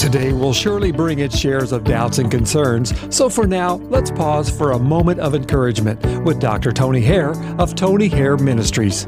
Today will surely bring its shares of doubts and concerns, so for now, let's pause for a moment of encouragement with Dr. Tony Hare of Tony Hare Ministries.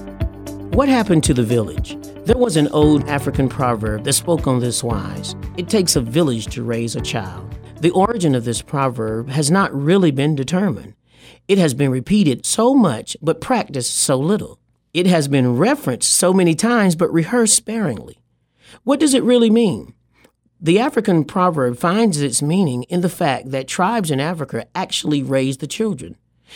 What happened to the village? There was an old African proverb that spoke on this wise: it takes a village to raise a child. The origin of this proverb has not really been determined. It has been repeated so much, but practiced so little. It has been referenced so many times, but rehearsed sparingly. What does it really mean? The African proverb finds its meaning in the fact that tribes in Africa actually raised the children.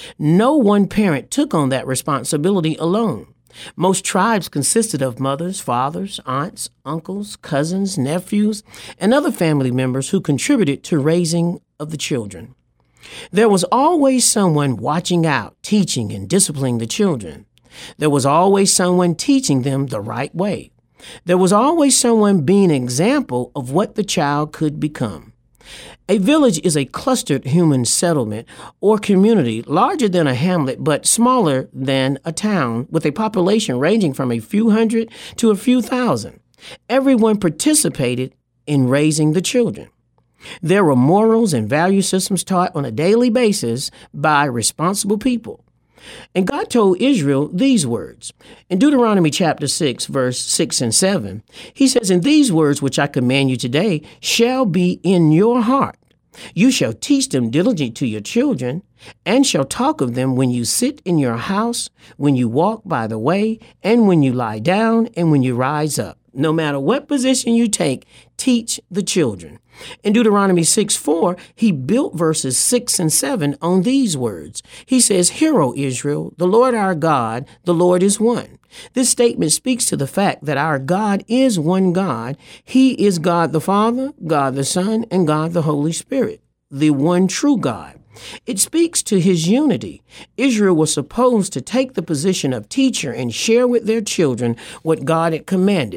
No one parent took on that responsibility alone. Most tribes consisted of mothers, fathers, aunts, uncles, cousins, nephews, and other family members who contributed to raising of the children. There was always someone watching out, teaching and disciplining the children. There was always someone teaching them the right way. There was always someone being an example of what the child could become. A village is a clustered human settlement or community larger than a hamlet but smaller than a town, with a population ranging from a few hundred to a few thousand. Everyone participated in raising the children. There were morals and value systems taught on a daily basis by responsible people. And God told Israel these words. In Deuteronomy chapter 6, verse 6 and 7, he says, "And these words which I command you today shall be in your heart. You shall teach them diligently to your children, and shall talk of them when you sit in your house, when you walk by the way, and when you lie down, and when you rise up." No matter what position you take, teach the children. In Deuteronomy 6:4, he built verses 6 and 7 on these words. He says, "Hear, O Israel, the Lord our God, the Lord is one." This statement speaks to the fact that our God is one God. He is God the Father, God the Son, and God the Holy Spirit, the one true God. It speaks to his unity. Israel was supposed to take the position of teacher and share with their children what God had commanded.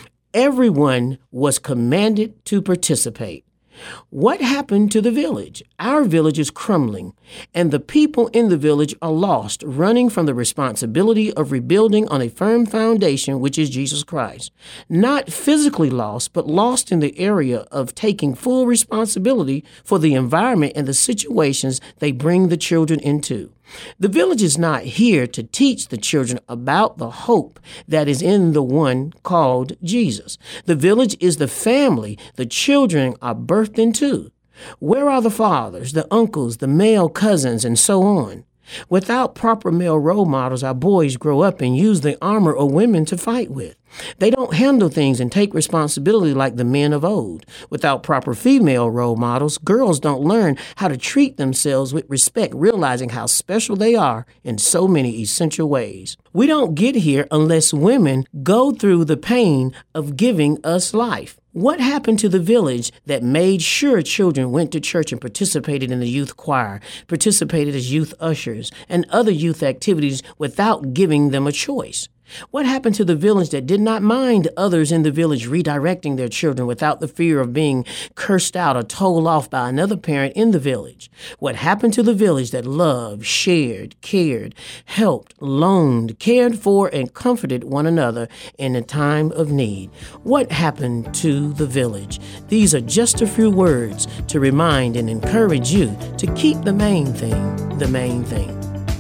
Everyone was commanded to participate. What happened to the village? Our village is crumbling, and the people in the village are lost, running from the responsibility of rebuilding on a firm foundation, which is Jesus Christ. Not physically lost, but lost in the area of taking full responsibility for the environment and the situations they bring the children into. The village is not here to teach the children about the hope that is in the one called Jesus. The village is the family the children are birthed into. Where are the fathers, the uncles, the male cousins, and so on? Without proper male role models, our boys grow up and use the armor of women to fight with. They don't handle things and take responsibility like the men of old. Without proper female role models, girls don't learn how to treat themselves with respect, realizing how special they are in so many essential ways. We don't get here unless women go through the pain of giving us life. What happened to the village that made sure children went to church and participated in the youth choir, participated as youth ushers, and other youth activities without giving them a choice? What happened to the village that did not mind others in the village redirecting their children without the fear of being cursed out or told off by another parent in the village? What happened to the village that loved, shared, cared, helped, loaned, cared for, and comforted one another in a time of need? What happened to the village? These are just a few words to remind and encourage you to keep the main thing the main thing.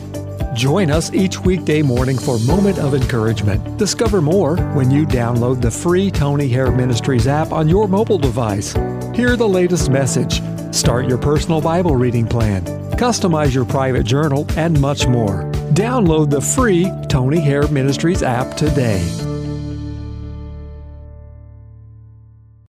Join us each weekday morning for Moment of Encouragement. Discover more when you download the free Tony Hare Ministries app on your mobile device. Hear the latest message, start your personal Bible reading plan, customize your private journal, and much more. Download the free Tony Hare Ministries app today.